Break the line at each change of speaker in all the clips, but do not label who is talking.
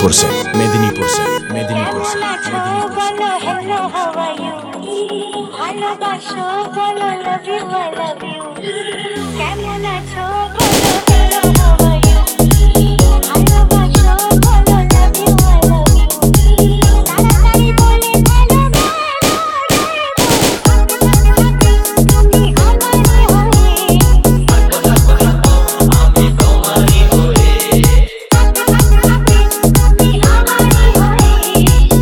মেদিনীপুর से মেদিনীপুর से মেদিনীপুর से
ভালোবাসো বলো love you I love you কেমন আছো বলো হ্যালো হাউ আর ইউ ভালোবাসো বলো love you I love you তাড়াতাড়ি বলে ফেলো তুমি আমারই হয়ে আমি তোমারই হয়ে তুমি আমারই হয়ে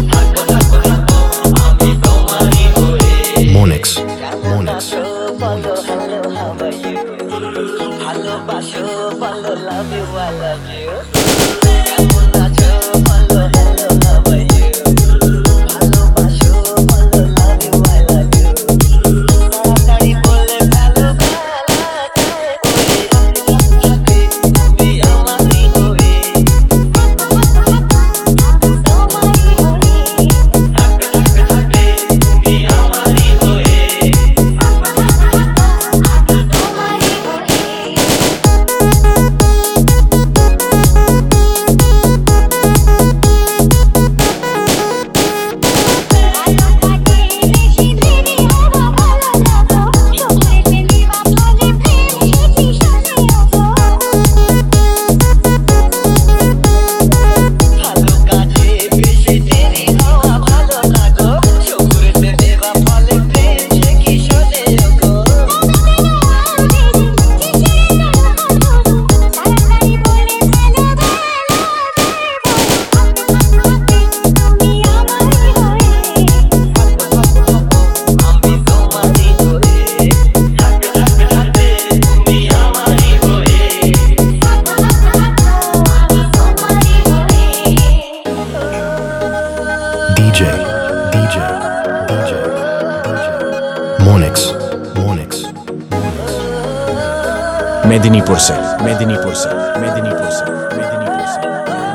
আমি তোমারই হয়ে
Monix Monix
বলো হ্যালো হাউ আর ইউ ভালোবাসো বলো love you I love you কেমন আছো বলো হ্যালো হাউ আর ইউ ভালোবাসো বলো love you I love you তাড়াতাড়ি বলে ফেলো তুমি আমারই হয়ে তোমারই হয়ে তুমি আমারই হয়ে
DJ DJ DJ Monix Monix Medinipur से মেদিনীপুর से মেদিনীপুর से মেদিনীপুর से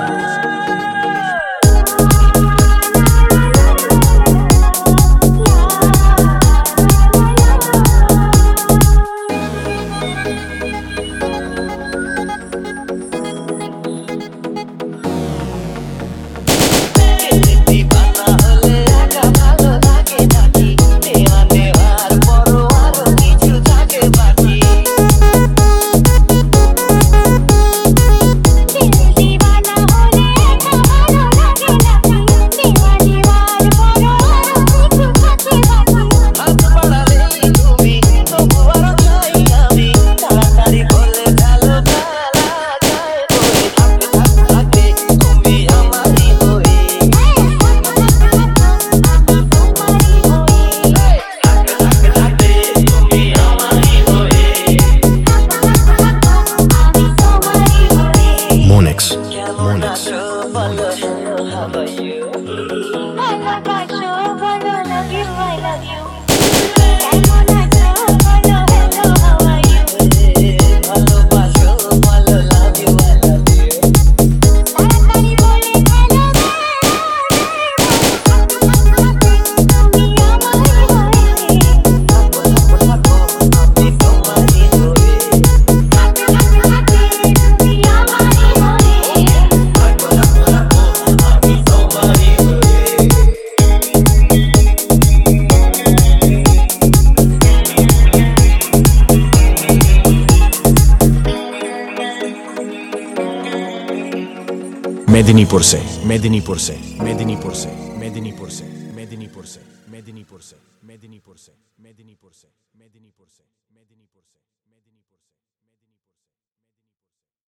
দিবানা হলে একা ভালো লাগে নাকি দেওয়া নেওয়ার পরও আরো কিছু থাকে বাকি দিবানা হলে একা ভালো লাগে নাকি দেওয়া নেওয়ার পরও আরো কিছু থাকে বাকি হাত বাড়ালেই তুমি তবু আরো চাই আমি তাড়াতাড়ি বলে ফেলো বেলা যায় বয়ে থাকতে তুমি আমারই হয়ে
Monix Monix मेदिनीपुर से मेदिनीपुर से मेदिनीपुर से मेदिनीपुर से मेदिनीपुर से मेदिनीपुर से मेदिनीपुर से मेदिनीपुर से मेदिनीपुर से मेदिनीपुर से